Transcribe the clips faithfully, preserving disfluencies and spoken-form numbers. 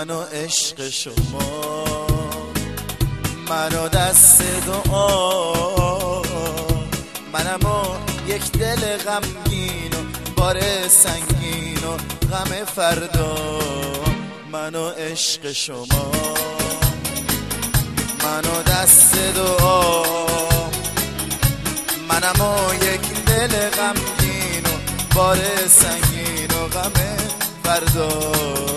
من و عشق شما، من و دست دعا، منم و یک دل غمگین و بار سنگین و غم فردا. من و عشق شما، من و دست دعا، منم و یک دل غمگین و بار سنگین و غم فردا.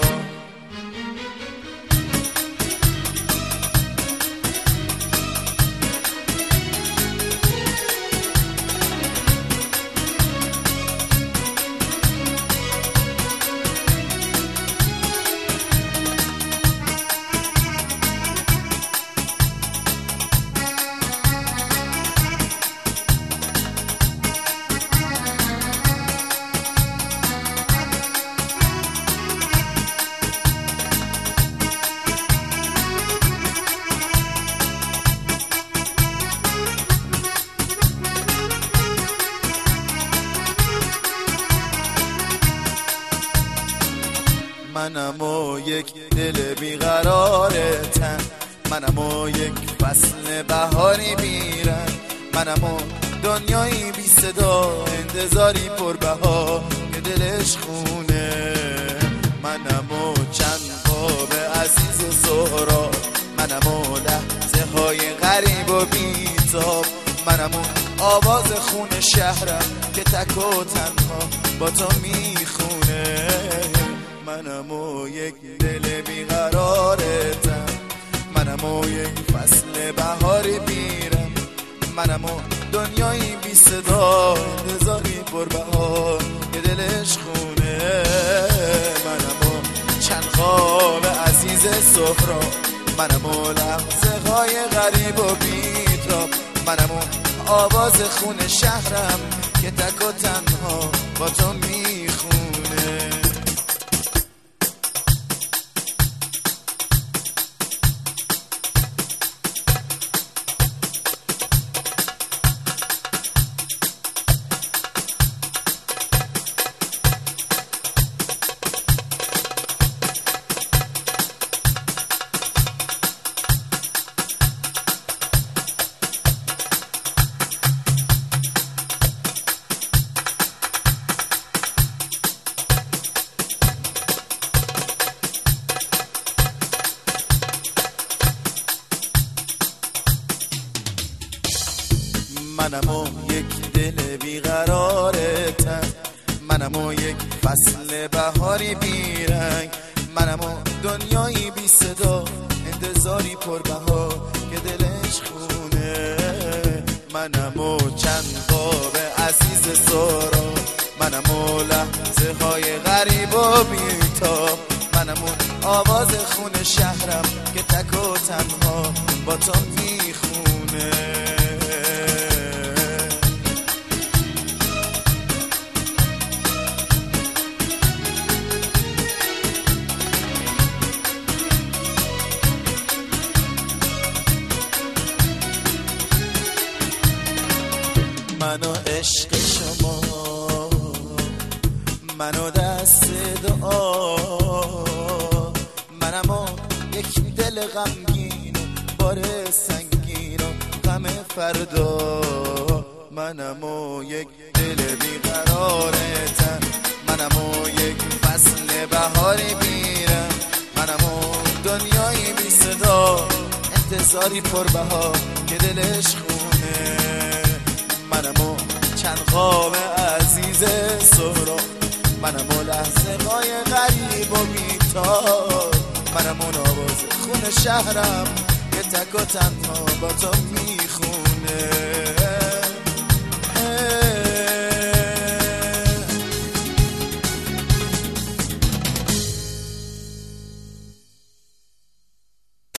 منم و یک دل بیقرار تن، منم و یک فصل بهاری بیرن، منم و دنیایی بی صدا، انتظاری پربها که دلش خونه. منم و چند خواب عزیز و سهراب، منم و لحظه های غریب و بیتاب، منم و آواز خون شهرم که تک و تنها با تو میخونه. منم و یک دل بیقرارتم، منم و یک فصل بهاری بیرم، منم و دنیایی بی صدا، انتظاری پربهار که دلش خونه. منم و چند خواب عزیز سهراب، منم و لحظه های غریب و بیتاب، منم و آواز خون شهرم که تک و تنها با تو میخونه. منم و یک دل بیقرارتم، منم و یک فصل بهاری بیرنگ، منم و دنیایی بی صدا، انتظاری پربها که دلش خونه. منم و چند خواب عزیز سهراب، منم و لحظه های غریب و بیتاب، منم و آواز خون شهرم که تک و تنها با تو میخونه. من و عشق شما، من و دست دعا، منم و یک دل غمگین و بار سنگین و غم فردا. منم و یک دل بیقرارتم، منم و یک فصل بهاری بیرم، منم و دنیایی بی صدا، انتظاری پربها که دلش خونه. منم و چند خواب عزیز سهراب، منم و لحظه های غریب و بیتاب، منم و آواز خون شهرم که تک و تنها با تو میخونه.